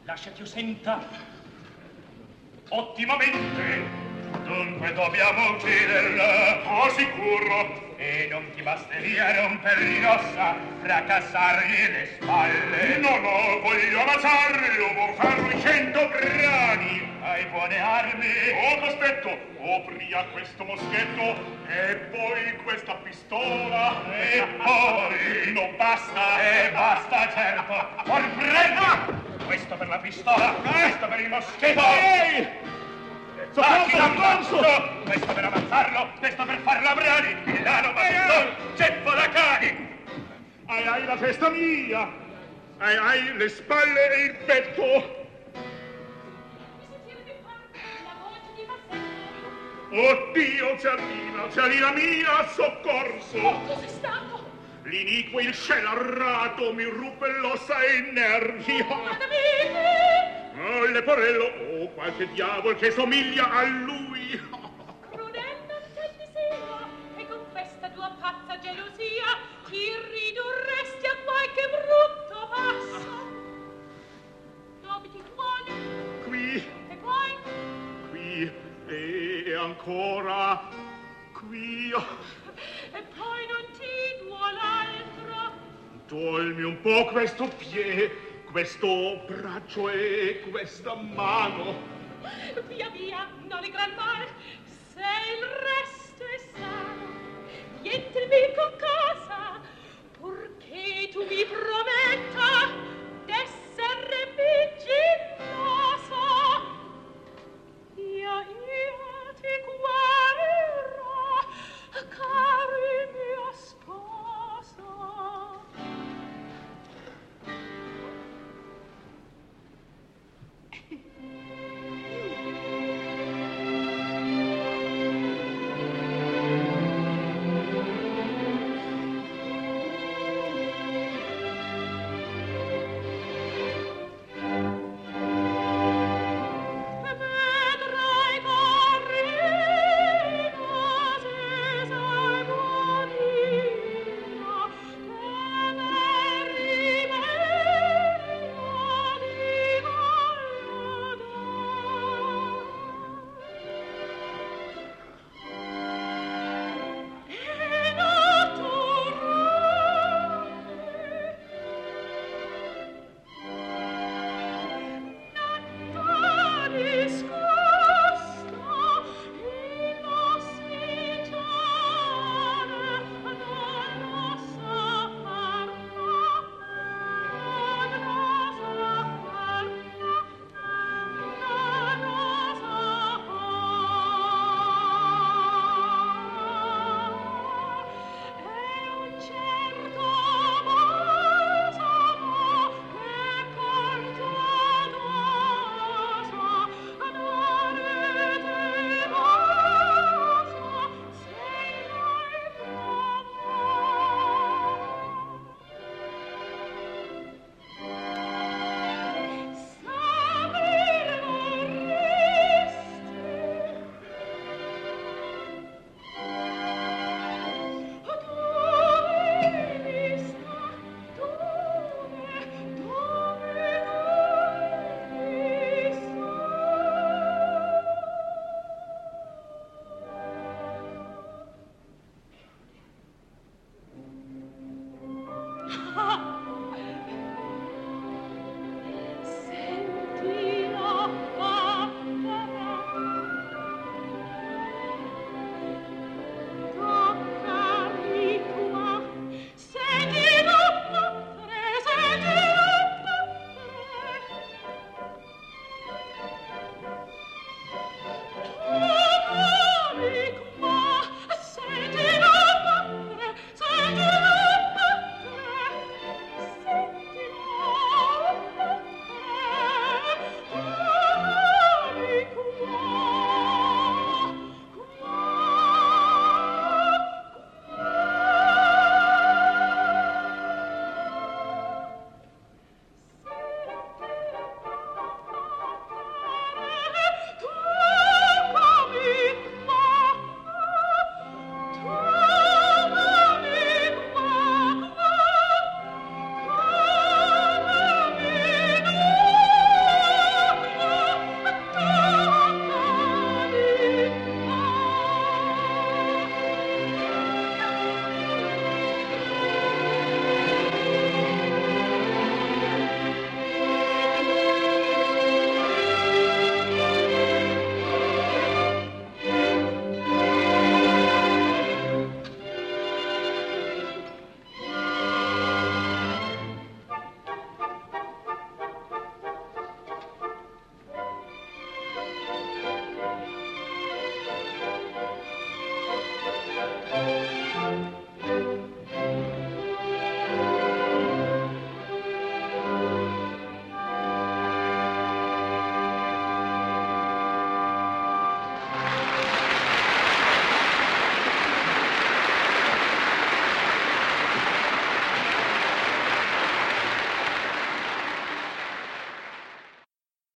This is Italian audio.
lasciati io senta. Ottimamente. Dunque dobbiamo ucciderla, oh sicuro, e non ti basteria rompergli l'ossa, fracassargli le spalle. No, voglio ammazzarlo, vuol farlo in 100 grani. Hai buone armi? Oh, cospetto, opria questo moschetto, e poi questa pistola. E poi? Non basta? Basta, certo. Or prendi! Questo per la pistola, questo per il moschetto. Soccorso! Questo per ammazzarlo, questo per farlo a brani, villano bastone, ceppo da cani! Hai la testa mia! Hai le spalle e il petto! Oddio, Cialina mia, soccorso! Oh, cos'è stato? L'iniquo il scelarrato mi ruppe l'ossa e i nervi! Oh, il leporello, oh, qualche diavolo che somiglia a lui! Crudella te ti sia, e con questa tua pazza gelosia ti ridurresti a qualche brutto passo. Dove ti vuole? Qui, E poi? qui, e ancora qui. E poi non ti duole altro? Dolmi un po' questo piede, questo braccio e questa mano. Via via, non è gran mal, se il resto è sano. Rientrimi con casa, purché tu mi prometta